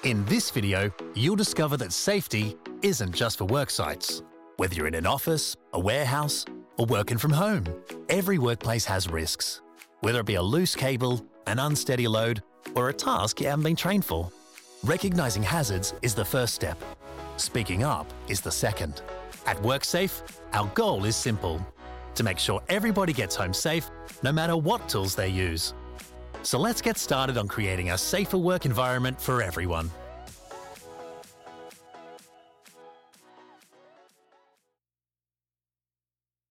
In this video, you'll discover that safety isn't just for work sites. Whether you're in an office, a warehouse, or working from home, every workplace has risks. Whether it be a loose cable, an unsteady load, or a task you haven't been trained for. Recognizing hazards is the first step. Speaking up is the second. At WorkSafe, our goal is simple: to make sure everybody gets home safe, no matter what tools they use. So let's get started on creating a safer work environment for everyone.